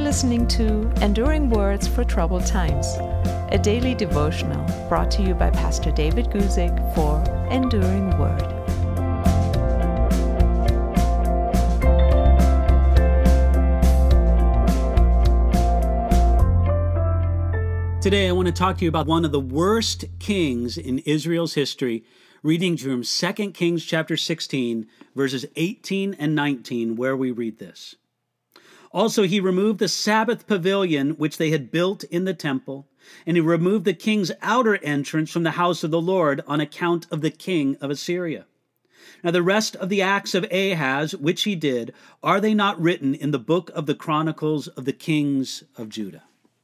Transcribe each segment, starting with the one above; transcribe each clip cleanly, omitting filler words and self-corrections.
listening to Enduring Words for Troubled Times, a daily devotional brought to you by Pastor David Guzik for Enduring Word. Today I want to talk to you about one of the worst kings in Israel's history, reading from 2 Kings chapter 16, verses 18 and 19, where we read this. Also he removed the Sabbath pavilion which they had built in the temple, and he removed the king's outer entrance from the house of the Lord on account of the king of Assyria. Now the rest of the acts of Ahaz, which he did, are they not written in the book of the Chronicles of the kings of Judah?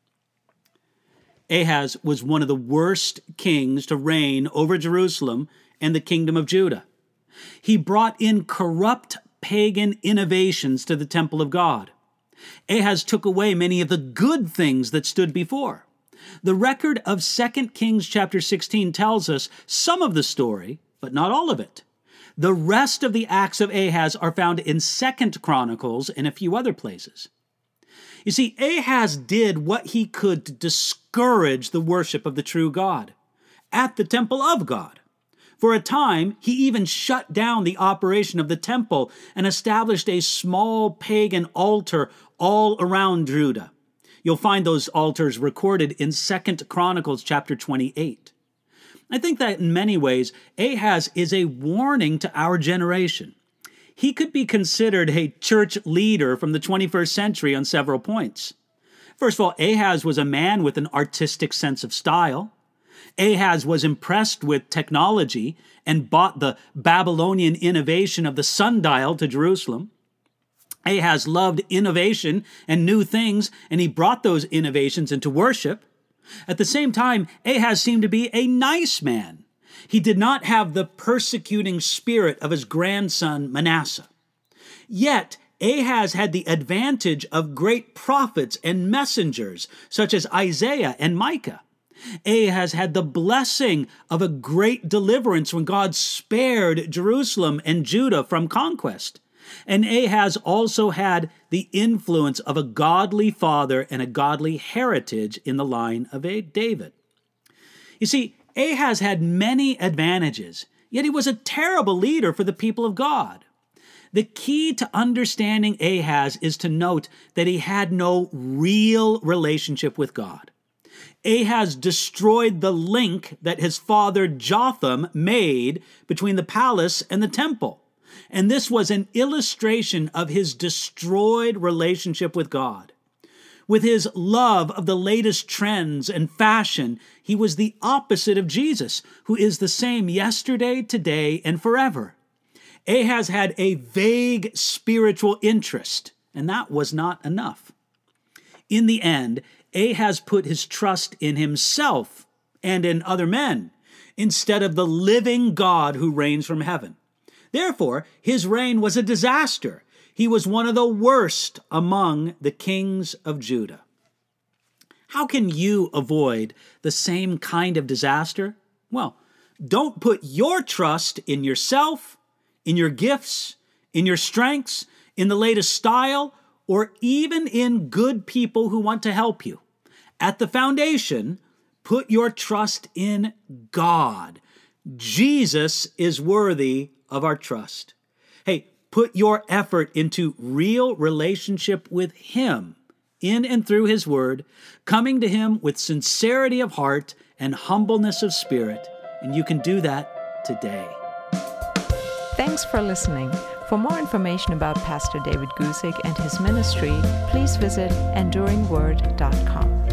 Ahaz was one of the worst kings to reign over Jerusalem and the kingdom of Judah. He brought in corrupt pagan innovations to the temple of God. Ahaz took away many of the good things that stood before. The record of 2 Kings chapter 16 tells us some of the story, but not all of it. The rest of the acts of Ahaz are found in 2 Chronicles and a few other places. You see, Ahaz did what he could to discourage the worship of the true God at the temple of God. For a time, he even shut down the operation of the temple and established a small pagan altar all around Judah. You'll find those altars recorded in 2 Chronicles chapter 28. I think that in many ways, Ahaz is a warning to our generation. He could be considered a church leader from the 21st century on several points. First of all, Ahaz was a man with an artistic sense of style. Ahaz was impressed with technology and bought the Babylonian innovation of the sundial to Jerusalem. Ahaz loved innovation and new things, and he brought those innovations into worship. At the same time, Ahaz seemed to be a nice man. He did not have the persecuting spirit of his grandson Manasseh. Yet, Ahaz had the advantage of great prophets and messengers, such as Isaiah and Micah. Ahaz had the blessing of a great deliverance when God spared Jerusalem and Judah from conquest. And Ahaz also had the influence of a godly father and a godly heritage in the line of David. You see, Ahaz had many advantages, yet he was a terrible leader for the people of God. The key to understanding Ahaz is to note that he had no real relationship with God. Ahaz destroyed the link that his father Jotham made between the palace and the temple, and this was an illustration of his destroyed relationship with God. With his love of the latest trends and fashion, he was the opposite of Jesus, who is the same yesterday, today, and forever. Ahaz had a vague spiritual interest, and that was not enough. In the end, Ahaz put his trust in himself and in other men, instead of the living God who reigns from heaven. Therefore, his reign was a disaster. He was one of the worst among the kings of Judah. How can you avoid the same kind of disaster? Well, don't put your trust in yourself, in your gifts, in your strengths, in the latest style, or even in good people who want to help you. At the foundation, put your trust in God. Jesus is worthy of our trust. Hey, put your effort into real relationship with Him in and through His Word, coming to Him with sincerity of heart and humbleness of spirit, and you can do that today. Thanks for listening. For more information about Pastor David Guzik and his ministry, please visit enduringword.com.